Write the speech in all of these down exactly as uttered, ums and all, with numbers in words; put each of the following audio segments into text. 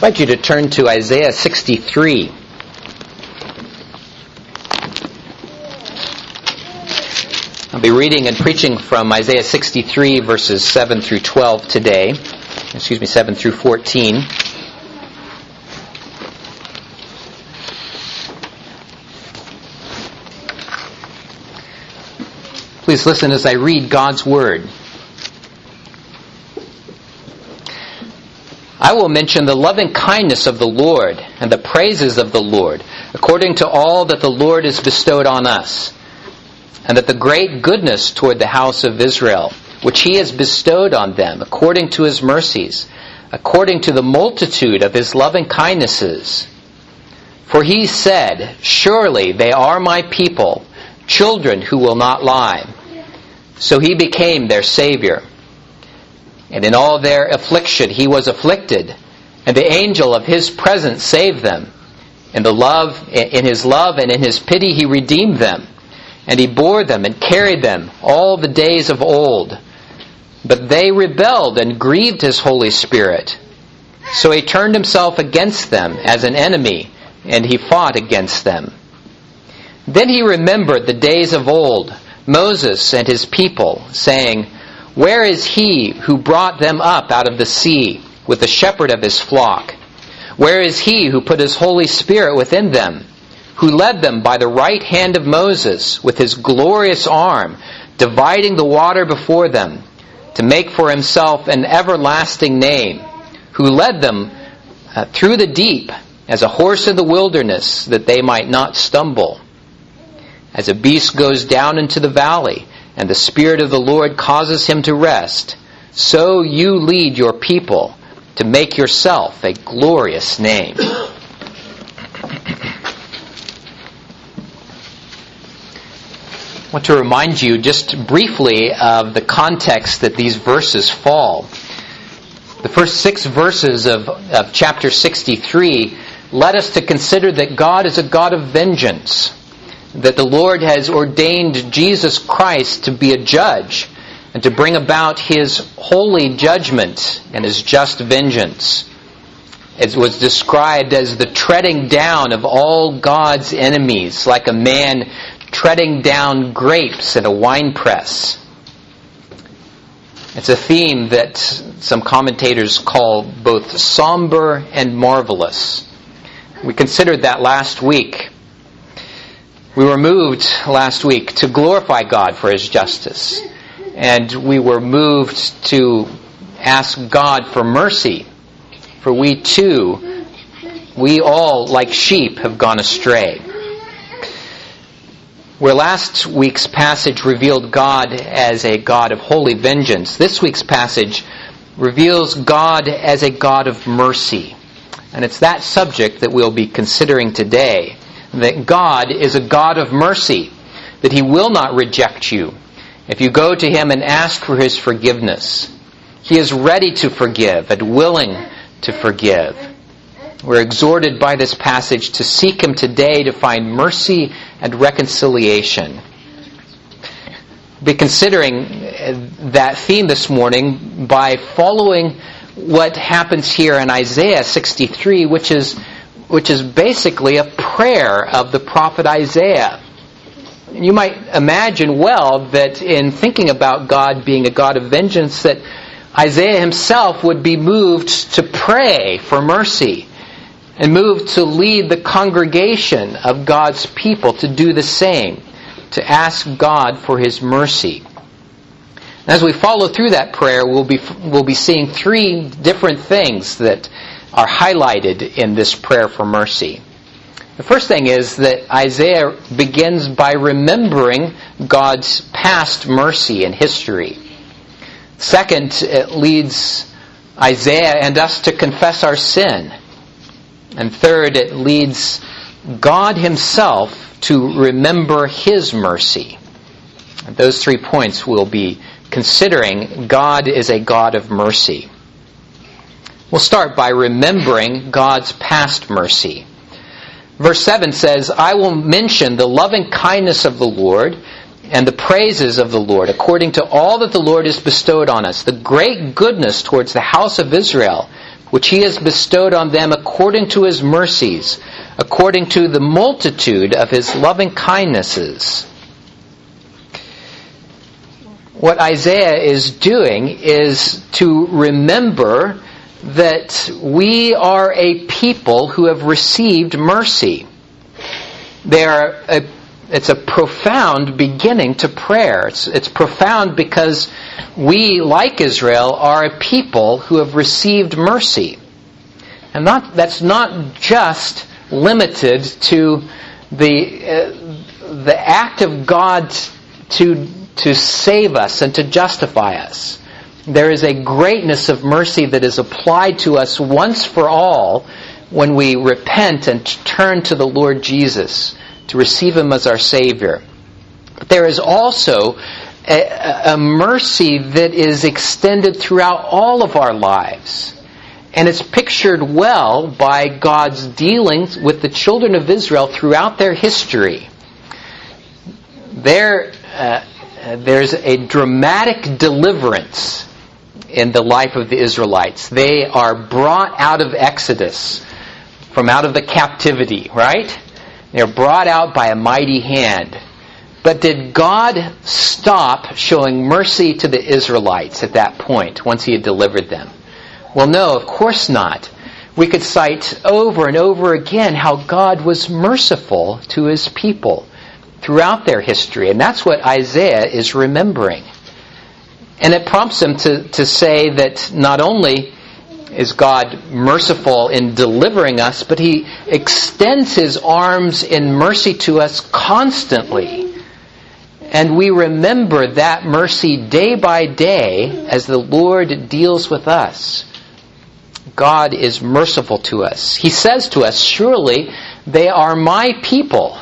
invite you to turn to Isaiah sixty-three. I'll be reading and preaching from Isaiah sixty-three, verses seven through twelve today. Excuse me, seven through fourteen. Please listen as I read God's Word. I will mention the loving kindness of the Lord and the praises of the Lord, according to all that the Lord has bestowed on us, and that the great goodness toward the house of Israel, which He has bestowed on them, according to His mercies, according to the multitude of His loving kindnesses. For He said, "Surely they are my people, children who will not lie." So He became their Savior. And in all their affliction He was afflicted, and the angel of His presence saved them. In the love, in His love and in His pity He redeemed them. And He bore them and carried them all the days of old. But they rebelled and grieved His Holy Spirit. So He turned Himself against them as an enemy, and He fought against them. Then He remembered the days of old, Moses and his people, saying, "Where is He who brought them up out of the sea with the shepherd of His flock? Where is He who put His Holy Spirit within them, who led them by the right hand of Moses with His glorious arm, dividing the water before them, to make for Himself an everlasting name, who led them uh, through the deep as a horse in the wilderness, that they might not stumble? As a beast goes down into the valley, and the Spirit of the Lord causes him to rest, so you lead your people to make yourself a glorious name." I want to remind you just briefly of the context that these verses fall. The first six verses of, of chapter sixty-three led us to consider that God is a God of vengeance, that the Lord has ordained Jesus Christ to be a judge and to bring about His holy judgment and His just vengeance. It was described as the treading down of all God's enemies, like a man treading down grapes in a winepress. It's a theme that some commentators call both somber and marvelous. We considered that last week. We were moved last week to glorify God for His justice. And we were moved to ask God for mercy. For we too, we all, like sheep, have gone astray. Where last week's passage revealed God as a God of holy vengeance, this week's passage reveals God as a God of mercy. And it's that subject that we'll be considering today. That God is a God of mercy, that He will not reject you if you go to Him and ask for His forgiveness. He is ready to forgive and willing to forgive. We're exhorted by this passage to seek Him today to find mercy and reconciliation. We'll be considering that theme this morning by following what happens here in Isaiah sixty-three, which is which is basically a prayer of the prophet Isaiah. You might imagine well that in thinking about God being a God of vengeance, that Isaiah himself would be moved to pray for mercy and moved to lead the congregation of God's people to do the same, to ask God for His mercy. As we follow through that prayer, we'll be we'll be seeing three different things that are highlighted in this prayer for mercy. The first thing is that Isaiah begins by remembering God's past mercy and history. Second, it leads Isaiah and us to confess our sin. And third, it leads God Himself to remember His mercy. And those three points we'll be considering. God is a God of mercy. We'll start by remembering God's past mercy. Verse seven says, "I will mention the loving kindness of the Lord and the praises of the Lord, according to all that the Lord has bestowed on us, the great goodness towards the house of Israel, which he has bestowed on them according to his mercies, according to the multitude of his loving kindnesses. What Isaiah is doing is to remember that we are a people who have received mercy. They are a, it's a profound beginning to prayer. It's, it's profound because we, like Israel, are a people who have received mercy. And not, that's not just limited to the, uh, the act of God to, to save us and to justify us. There is a greatness of mercy that is applied to us once for all when we repent and turn to the Lord Jesus to receive Him as our Savior. But there is also a, a mercy that is extended throughout all of our lives. And it's pictured well by God's dealings with the children of Israel throughout their history. There, uh, there's a dramatic deliverance in the life of the Israelites. They are brought out of Exodus, from out of the captivity, right? They're brought out by a mighty hand. But did God stop showing mercy to the Israelites at that point, once He had delivered them? Well, no, of course not. We could cite over and over again how God was merciful to His people throughout their history. And that's what Isaiah is remembering. And it prompts him to, to say that not only is God merciful in delivering us, but He extends His arms in mercy to us constantly. And we remember that mercy day by day as the Lord deals with us. God is merciful to us. He says to us, surely they are my people.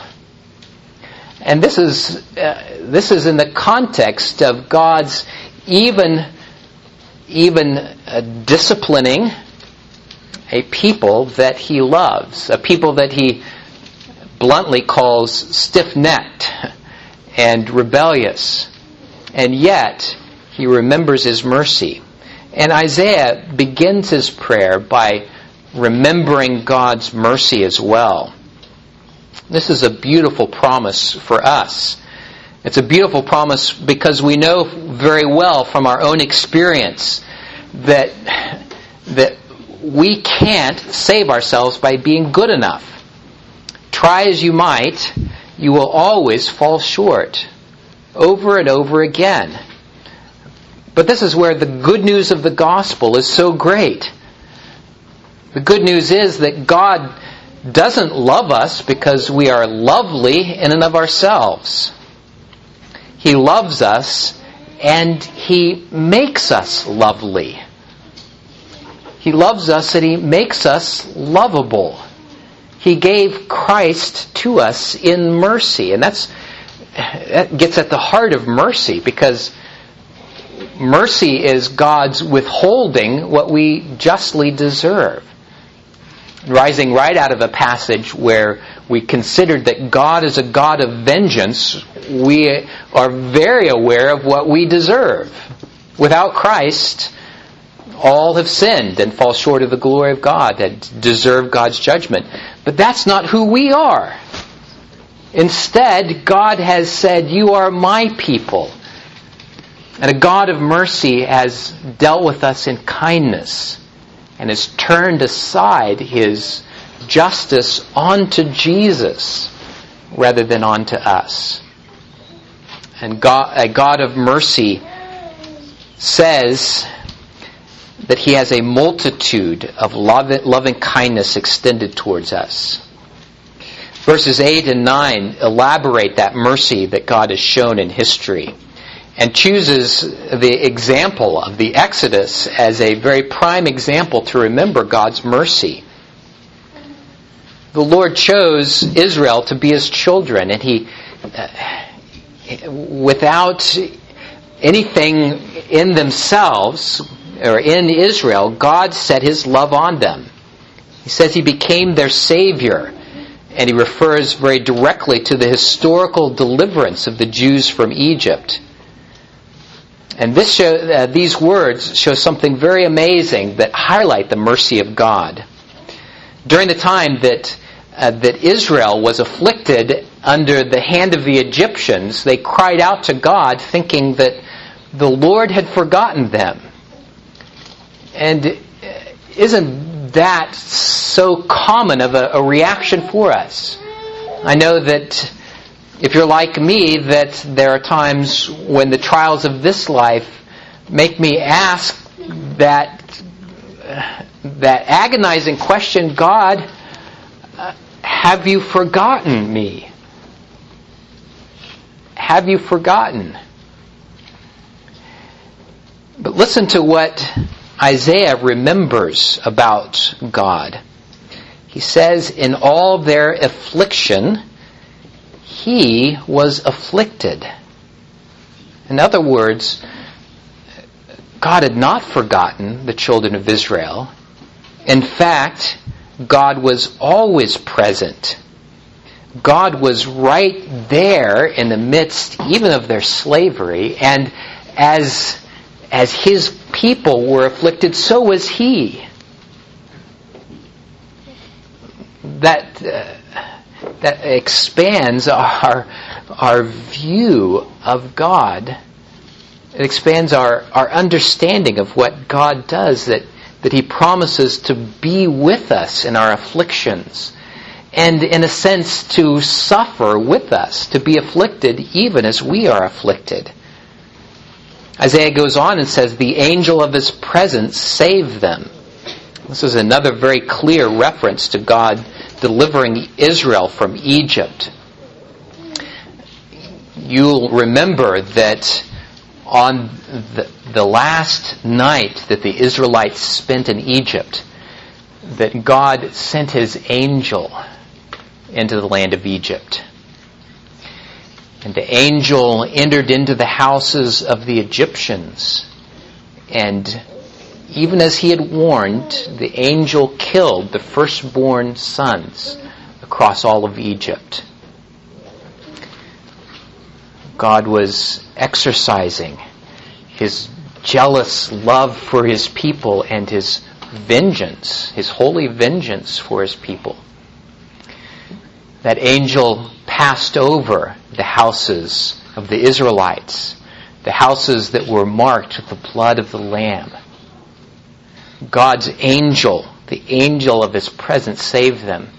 And this is uh, this is in the context of God's even even uh, disciplining a people that He loves, a people that He bluntly calls stiff-necked and rebellious. And yet, He remembers His mercy. And Isaiah begins his prayer by remembering God's mercy as well. This is a beautiful promise for us. It's a beautiful promise because we know very well from our own experience that, that we can't save ourselves by being good enough. Try as you might, you will always fall short, over and over again. But this is where the good news of the gospel is so great. The good news is that God doesn't love us because we are lovely in and of ourselves. He loves us and He makes us lovely. He loves us and He makes us lovable. He gave Christ to us in mercy. And that's that gets at the heart of mercy, because mercy is God's withholding what we justly deserve. Rising right out of a passage where we considered that God is a God of vengeance, we are very aware of what we deserve. Without Christ, all have sinned and fall short of the glory of God and deserve God's judgment. But that's not who we are. Instead, God has said, "You are my people." And a God of mercy has dealt with us in kindness and has turned aside His justice onto Jesus rather than onto us. And God, a God of mercy says that He has a multitude of loving, loving kindness extended towards us. Verses eight and nine elaborate that mercy that God has shown in history, and chooses the example of the Exodus as a very prime example to remember God's mercy. The Lord chose Israel to be His children, and He, uh, without anything in themselves or in Israel, God set His love on them. He says He became their Savior, and He refers very directly to the historical deliverance of the Jews from Egypt. And this show, uh, these words show something very amazing that highlight the mercy of God. During the time that uh, that Israel was afflicted under the hand of the Egyptians, they cried out to God thinking that the Lord had forgotten them. And isn't that so common of a, a reaction for us? I know that if you're like me, that there are times when the trials of this life make me ask that that agonizing question, God, uh, have you forgotten me? Have you forgotten? But listen to what Isaiah remembers about God. He says, in all their affliction, he was afflicted. In other words, God had not forgotten the children of Israel. In fact, God was always present. God was right there in the midst even of their slavery, and as as his people were afflicted, so was he. That uh, that expands our our view of God. It expands our, our understanding of what God does, that, that he promises to be with us in our afflictions, and in a sense to suffer with us, to be afflicted even as we are afflicted. Isaiah goes on and says, the angel of his presence saved them. This is another very clear reference to God delivering Israel from Egypt. You'll remember that on the, the last night that the Israelites spent in Egypt, that God sent his angel into the land of Egypt. And the angel entered into the houses of the Egyptians. And even as he had warned, the angel killed the firstborn sons across all of Egypt. God was exercising his jealous love for his people and his vengeance, his holy vengeance for his people. That angel passed over the houses of the Israelites, the houses that were marked with the blood of the Lamb. God's angel, the angel of his presence, saved them.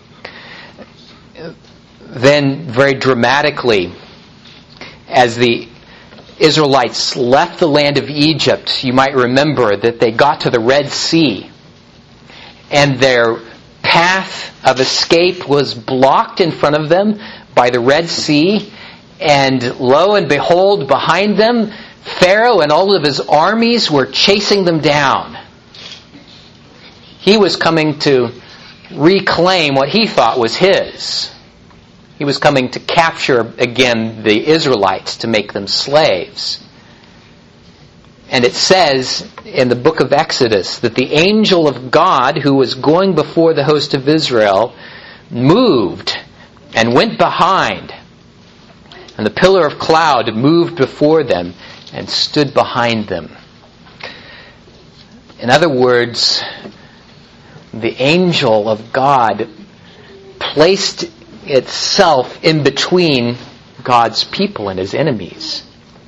Then, very dramatically, as the Israelites left the land of Egypt, you might remember that they got to the Red Sea, and their path of escape was blocked in front of them by the Red Sea, and lo and behold, behind them, Pharaoh and all of his armies were chasing them down. He was coming to reclaim what he thought was his. He was coming to capture again the Israelites to make them slaves. And it says in the book of Exodus that the angel of God, who was going before the host of Israel, moved and went behind. And the pillar of cloud moved before them and stood behind them. In other words, the angel of God placed itself in between God's people and his enemies.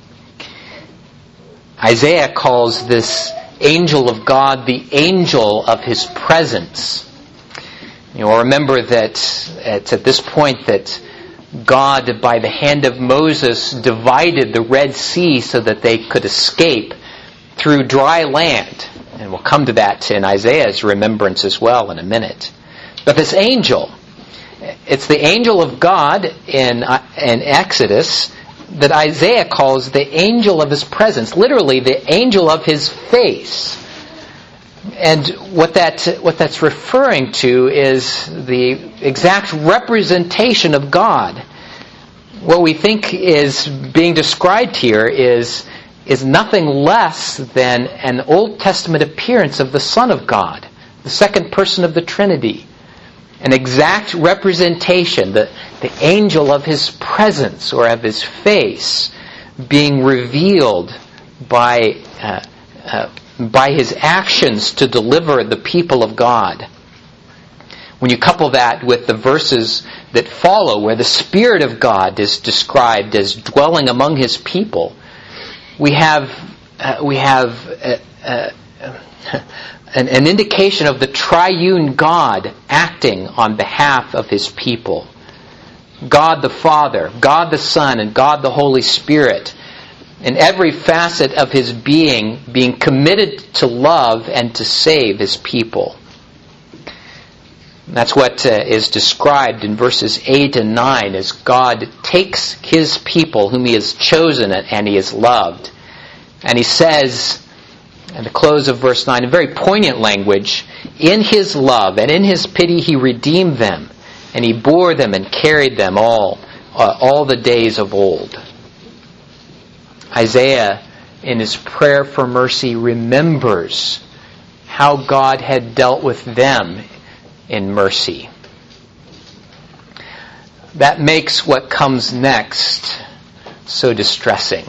Isaiah calls this angel of God the angel of his presence. You'll remember that it's at this point that God, by the hand of Moses, divided the Red Sea so that they could escape through dry land. And we'll come to that in Isaiah's remembrance as well in a minute. But this angel, it's the angel of God in, in Exodus that Isaiah calls the angel of his presence, literally the angel of his face. And what that what that's referring to is the exact representation of God. What we think is being described here is is nothing less than an Old Testament appearance of the Son of God, the second person of the Trinity. An exact representation, the, the angel of his presence or of his face being revealed by uh, uh, by his actions to deliver the people of God. When you couple that with the verses that follow, where the Spirit of God is described as dwelling among his people, we have uh, we have uh, uh, an, an indication of the triune God acting on behalf of his people. God the Father, God the Son, and God the Holy Spirit, in every facet of his being, being committed to love and to save his people. That's what uh, is described in verses eight and nine, as God takes his people whom he has chosen and he has loved. And he says, at the close of verse nine, in very poignant language, in his love and in his pity he redeemed them, and he bore them and carried them all, uh, all the days of old. Isaiah, in his prayer for mercy, remembers how God had dealt with them in mercy. That makes what comes next so distressing.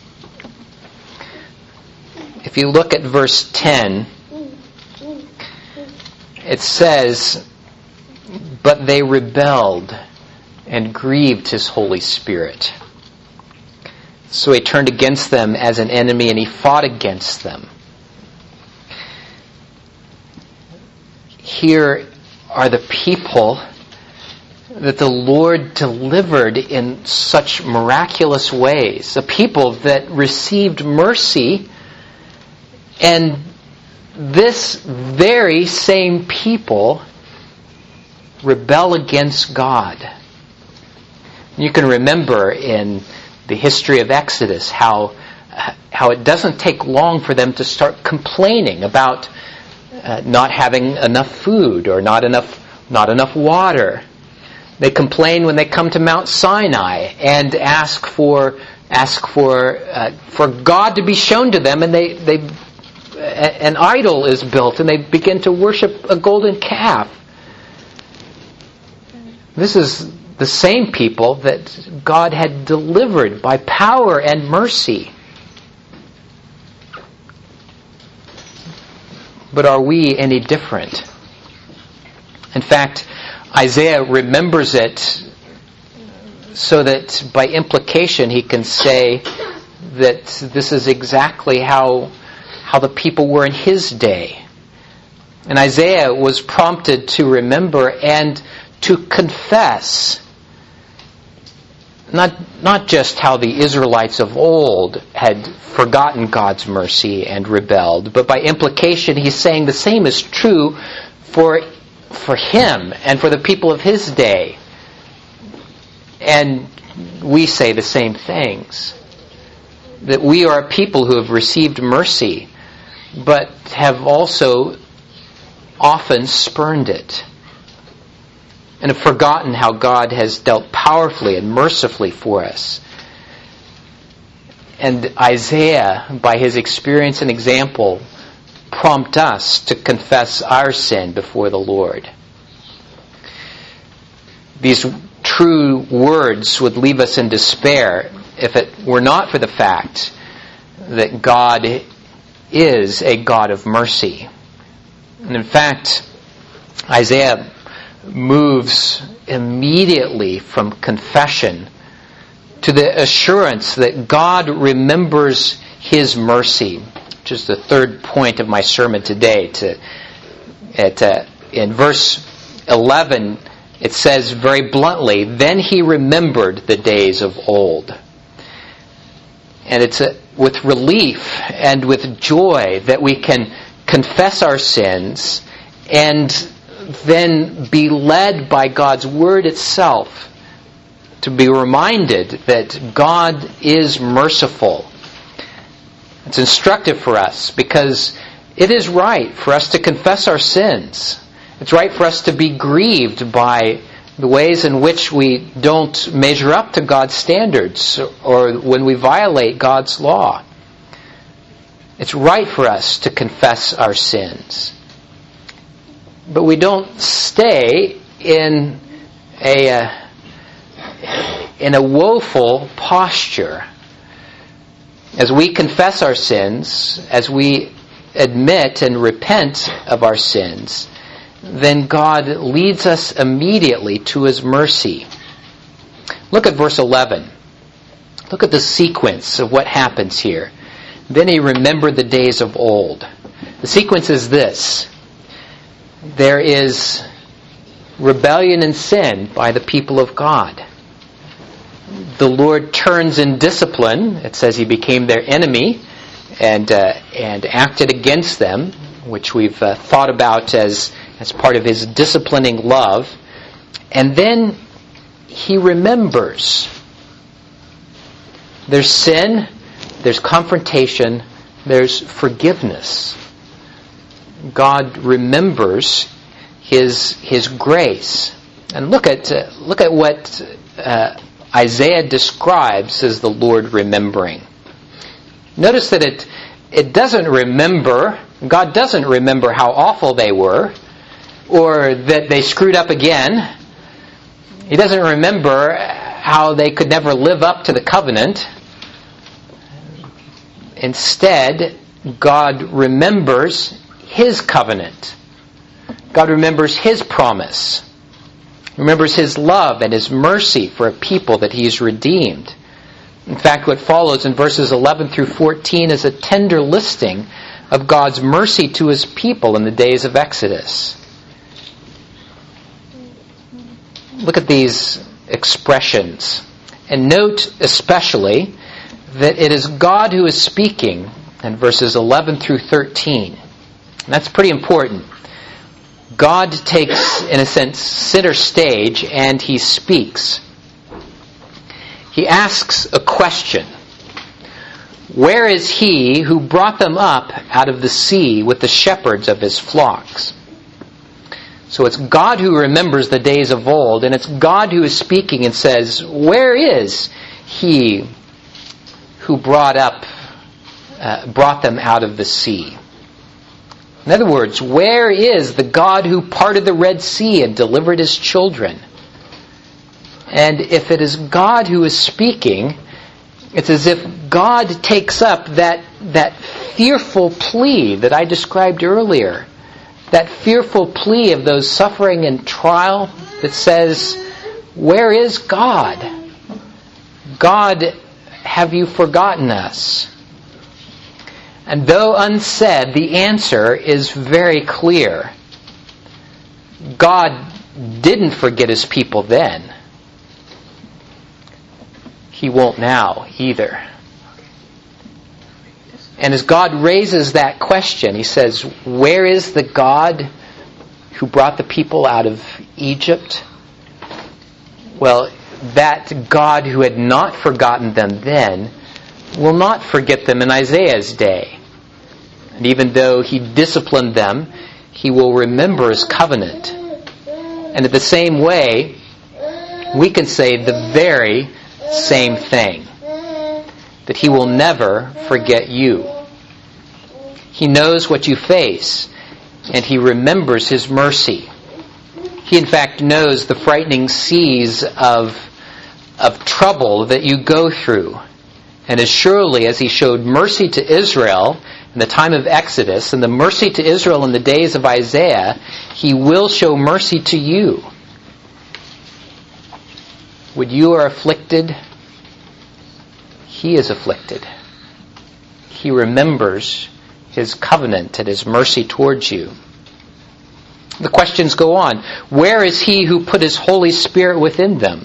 If you look at verse ten, it says, "But they rebelled and grieved his Holy Spirit. So he turned against them as an enemy and he fought against them." Here are the people that the Lord delivered in such miraculous ways. The people that received mercy, and this very same people rebel against God. You can remember in the history of Exodus how how it doesn't take long for them to start complaining about uh, not having enough food or not enough not enough water. They complain when they come to Mount Sinai and ask for ask for uh, for God to be shown to them, and they they an idol is built and they begin to worship a golden calf. This is the same people that God had delivered by power and mercy. But are we any different? In fact, Isaiah remembers it so that by implication he can say that this is exactly how, how the people were in his day. And Isaiah was prompted to remember and to confess Not not just how the Israelites of old had forgotten God's mercy and rebelled, but by implication he's saying the same is true for for him and for the people of his day. And we say the same things. That we are a people who have received mercy, but have also often spurned it, and have forgotten how God has dealt powerfully and mercifully for us. And Isaiah, by his experience and example, prompt us to confess our sin before the Lord. These true words would leave us in despair if it were not for the fact that God is a God of mercy. And in fact, Isaiah moves immediately from confession to the assurance that God remembers his mercy, which is the third point of my sermon today. To, at, uh, in verse eleven, it says very bluntly, "Then he remembered the days of old." And it's a, with relief and with joy that we can confess our sins and then be led by God's Word itself to be reminded that God is merciful. It's instructive for us because it is right for us to confess our sins. It's right for us to be grieved by the ways in which we don't measure up to God's standards or when we violate God's law. It's right for us to confess our sins. But we don't stay in a uh, in a woeful posture. As we confess our sins, as we admit and repent of our sins, then God leads us immediately to His mercy. Look at verse eleven. Look at the sequence of what happens here. Then he remembered the days of old. The sequence is this. There is rebellion and sin by the people of God. The Lord turns in discipline. It says He became their enemy and uh, and acted against them, which we've uh, thought about as, as part of His disciplining love. And then He remembers. There's sin, there's confrontation, there's forgiveness. God remembers His His grace. And look at uh, look at what uh, Isaiah describes as the Lord remembering. Notice that it it doesn't remember, God doesn't remember how awful they were, or that they screwed up again. He doesn't remember how they could never live up to the covenant. Instead, God remembers His covenant. God remembers His promise. Remembers His love and His mercy for a people that He's redeemed. In fact, what follows in verses eleven through fourteen is a tender listing of God's mercy to His people in the days of Exodus. Look at these expressions. And note especially that it is God who is speaking in verses eleven through thirteen. And that's pretty important. God takes, in a sense, center stage and He speaks. He asks a question. Where is He who brought them up out of the sea with the shepherds of His flocks? So it's God who remembers the days of old, and it's God who is speaking and says, where is He who brought up, uh, brought them out of the sea? In other words, where is the God who parted the Red Sea and delivered His children? And if it is God who is speaking, it's as if God takes up that, that fearful plea that I described earlier. That fearful plea of those suffering and trial that says, where is God? God, have you forgotten us? And though unsaid, the answer is very clear. God didn't forget His people then. He won't now either. And as God raises that question, He says, where is the God who brought the people out of Egypt? Well, that God who had not forgotten them then will not forget them in Isaiah's day. And even though He disciplined them, He will remember His covenant. And in the same way, we can say the very same thing. That He will never forget you. He knows what you face, and He remembers His mercy. He, in fact, knows the frightening seas of, of trouble that you go through. And as surely as He showed mercy to Israel in the time of Exodus, and the mercy to Israel in the days of Isaiah, He will show mercy to you. When you are afflicted, He is afflicted. He remembers His covenant and His mercy towards you. The questions go on. Where is He who put His Holy Spirit within them?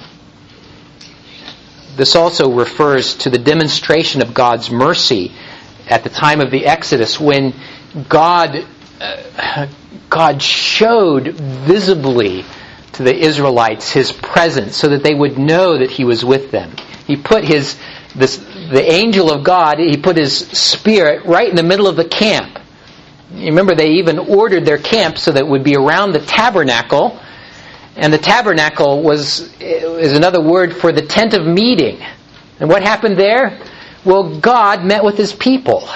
This also refers to the demonstration of God's mercy at the time of the Exodus, when God, uh, God showed visibly to the Israelites His presence so that they would know that He was with them. He put His This, the angel of God, He put His Spirit right in the middle of the camp. You remember they even ordered their camp so that it would be around the tabernacle. And the tabernacle was is another word for the tent of meeting. And what happened there? Well, God met with His people.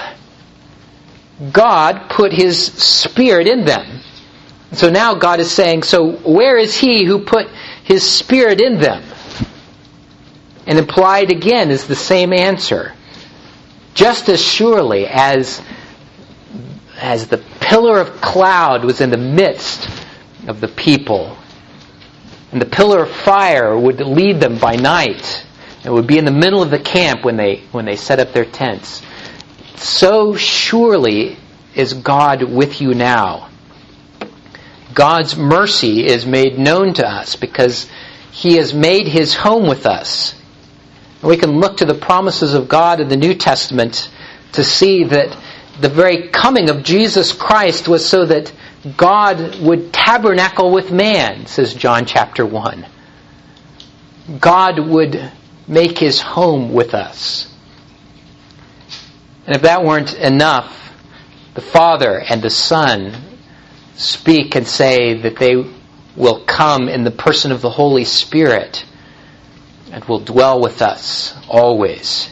God put His Spirit in them. So now God is saying, so where is He who put His Spirit in them? And implied again is the same answer. just as surely as, as the pillar of cloud was in the midst of the people, and the pillar of fire would lead them by night, it would be in the middle of the camp when they when they set up their tents, so surely is God with you now. God's mercy is made known to us because He has made His home with us. We can look to the promises of God in the New Testament to see that the very coming of Jesus Christ was so that God would tabernacle with man, says John chapter one. God would make His home with us. And if that weren't enough, the Father and the Son speak and say that they will come in the person of the Holy Spirit and will dwell with us always.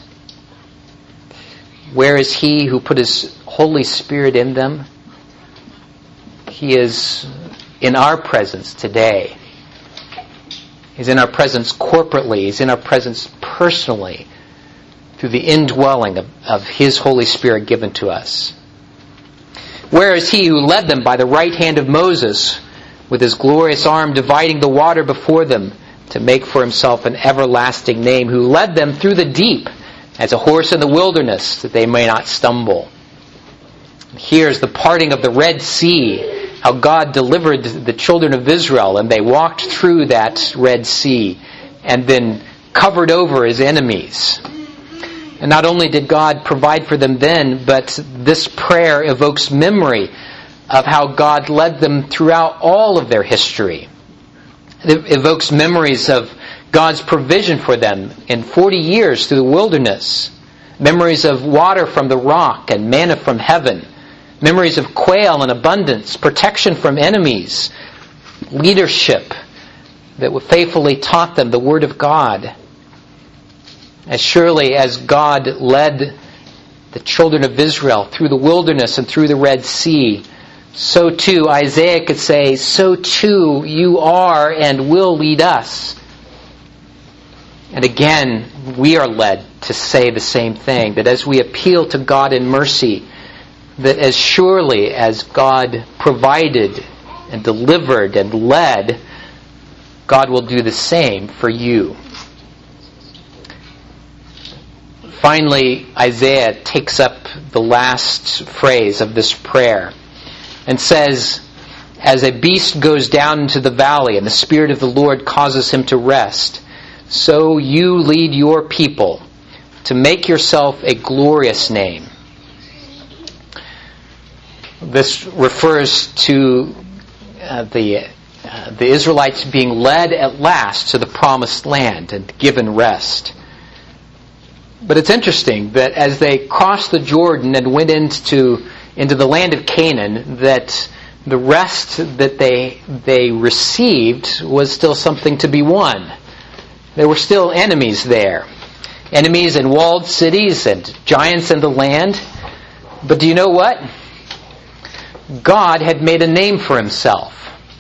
Where is He who put His Holy Spirit in them? He is in our presence today. He's in our presence corporately. He's in our presence personally through the indwelling of, of His Holy Spirit given to us. Where is He who led them by the right hand of Moses, with His glorious arm dividing the water before them to make for Himself an everlasting name, who led them through the deep as a horse in the wilderness, that they may not stumble? Here's the parting of the Red Sea, how God delivered the children of Israel, and they walked through that Red Sea and then covered over His enemies. And not only did God provide for them then, but this prayer evokes memory of how God led them throughout all of their history. It evokes memories of God's provision for them in forty years through the wilderness. Memories of water from the rock and manna from heaven. Memories of quail in abundance, protection from enemies, leadership that faithfully taught them the Word of God. As surely as God led the children of Israel through the wilderness and through the Red Sea, so too Isaiah could say, so too you are and will lead us. And again, we are led to say the same thing, that as we appeal to God in mercy, that as surely as God provided and delivered and led, God will do the same for you. Finally, Isaiah takes up the last phrase of this prayer and says, as a beast goes down into the valley and the Spirit of the Lord causes him to rest, so you lead your people to make yourself a glorious name. This refers to uh, the uh, the Israelites being led at last to the promised land and given rest. But it's interesting that as they crossed the Jordan and went into into the land of Canaan, that the rest that they they received was still something to be won. There were still enemies there. Enemies in walled cities and giants in the land. But do you know what? God had made a name for Himself.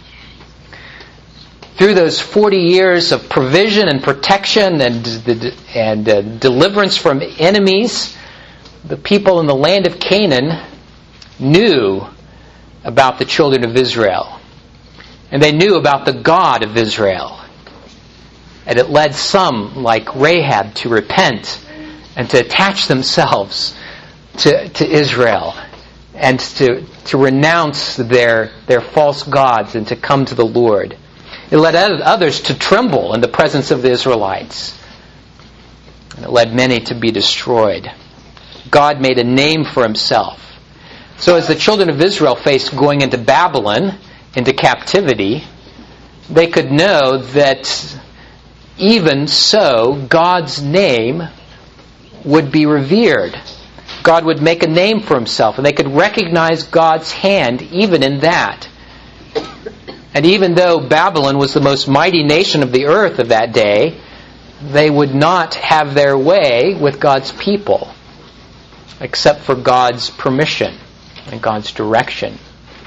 Through those forty years of provision and protection and, and uh, deliverance from enemies, the people in the land of Canaan knew about the children of Israel. And they knew about the God of Israel. And it led some, like Rahab, to repent and to attach themselves to, to Israel and to, to renounce their, their false gods and to come to the Lord. It led others to tremble in the presence of the Israelites. And it led many to be destroyed. God made a name for Himself. So as the children of Israel faced going into Babylon, into captivity, they could know that even so, God's name would be revered. God would make a name for Himself, and they could recognize God's hand even in that. And even though Babylon was the most mighty nation of the earth of that day, they would not have their way with God's people, except for God's permission and God's direction.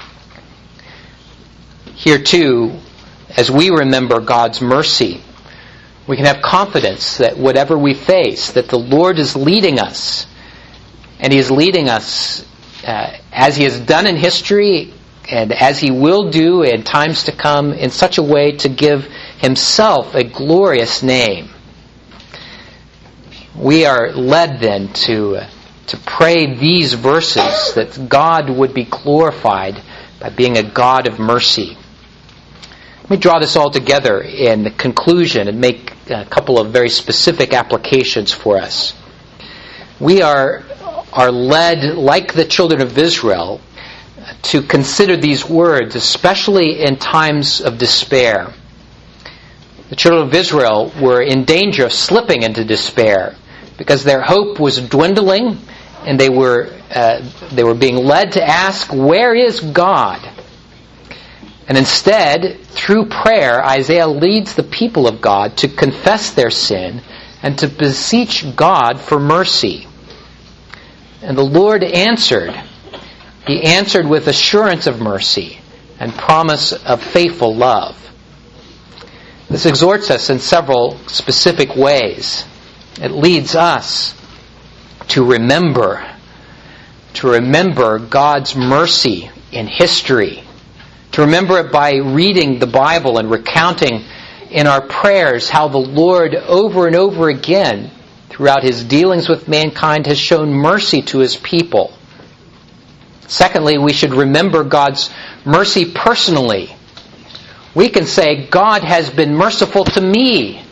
Here too, as we remember God's mercy, we can have confidence that whatever we face, that the Lord is leading us, And He is leading us, uh, as He has done in history, and as He will do in times to come, in such a way to give Himself a glorious name. We are led then to, uh, to pray these verses, that God would be glorified by being a God of mercy. Let me draw this all together in the conclusion and make a couple of very specific applications for us. We are, are led, like the children of Israel, to consider these words, especially in times of despair. The children of Israel were in danger of slipping into despair because their hope was dwindling, and they were uh, they were being led to ask, where is God? And instead, through prayer, Isaiah leads the people of God to confess their sin and to beseech God for mercy. And the Lord answered. He answered with assurance of mercy and promise of faithful love. This exhorts us in several specific ways. It leads us to remember, to remember God's mercy in history, to remember it by reading the Bible and recounting in our prayers how the Lord over and over again throughout His dealings with mankind has shown mercy to His people. Secondly, we should remember God's mercy personally. We can say, God has been merciful to me.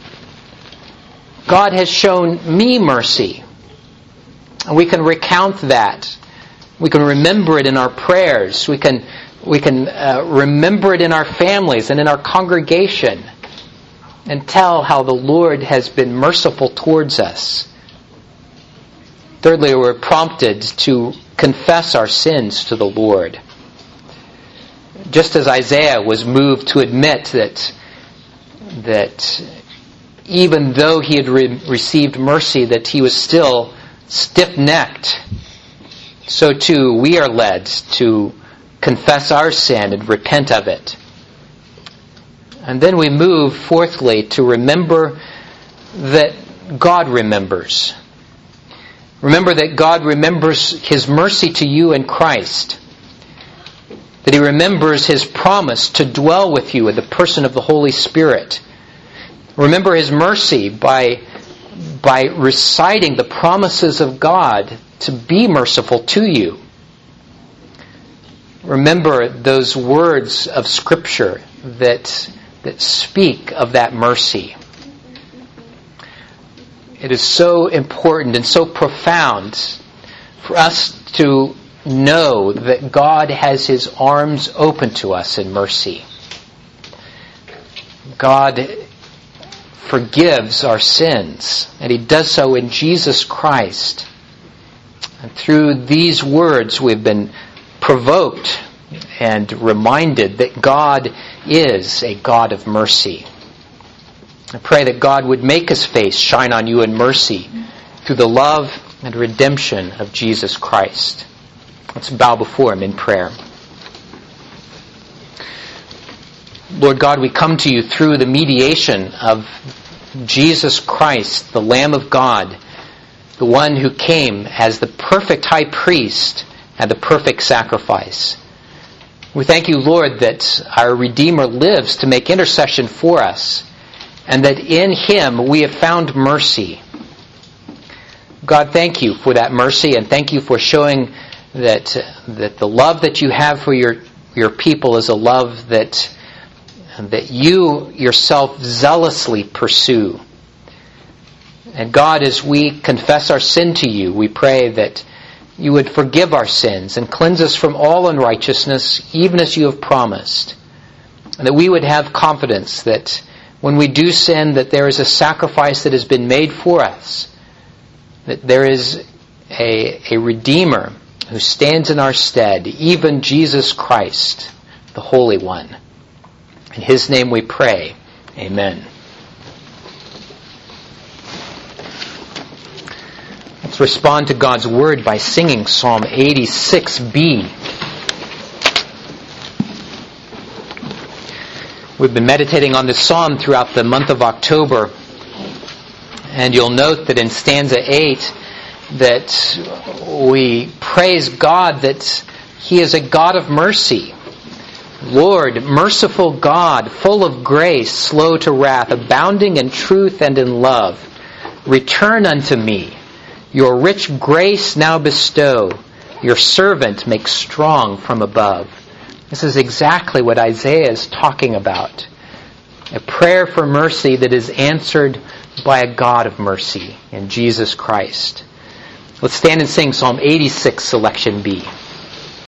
God has shown me mercy. And we can recount that. We can remember it in our prayers. We can, we can uh, remember it in our families and in our congregation, and tell how the Lord has been merciful towards us. Thirdly, we're prompted to confess our sins to the Lord. Just as Isaiah was moved to admit that, that even though he had re- received mercy, that he was still stiff-necked, so too we are led to confess our sin and repent of it. And then we move, fourthly, to remember that God remembers. Remember that God remembers His mercy to you in Christ. That He remembers His promise to dwell with you in the person of the Holy Spirit. Remember His mercy by, by reciting the promises of God to be merciful to you. Remember those words of Scripture that, that speak of that mercy. It is so important and so profound for us to know that God has His arms open to us in mercy. God forgives our sins, and He does so in Jesus Christ. And through these words we've been provoked and reminded that God is a God of mercy. I pray that God would make His face shine on you in mercy through the love and redemption of Jesus Christ. Let's bow before Him in prayer. Lord God, we come to You through the mediation of Jesus Christ, the Lamb of God, the one who came as the perfect high priest and the perfect sacrifice. We thank You, Lord, that our Redeemer lives to make intercession for us, and that in Him we have found mercy. God, thank You for that mercy, and thank You for showing that that the love that You have for your, your people is a love that, that You Yourself zealously pursue. And God, as we confess our sin to You, we pray that You would forgive our sins and cleanse us from all unrighteousness, even as You have promised. And that we would have confidence that when we do sin, that there is a sacrifice that has been made for us, that there is a, a Redeemer who stands in our stead, even Jesus Christ, the Holy One. In His name we pray. Amen. Let's respond to God's Word by singing Psalm eighty-six B. We've been meditating on this psalm throughout the month of October, and you'll note that in stanza eight, that we praise God that He is a God of mercy. Lord, merciful God, full of grace, slow to wrath, abounding in truth and in love, return unto me. Your rich grace now bestow. Your servant make strong from above. This is exactly what Isaiah is talking about. A prayer for mercy that is answered by a God of mercy in Jesus Christ. Let's stand and sing Psalm eighty-six, selection B.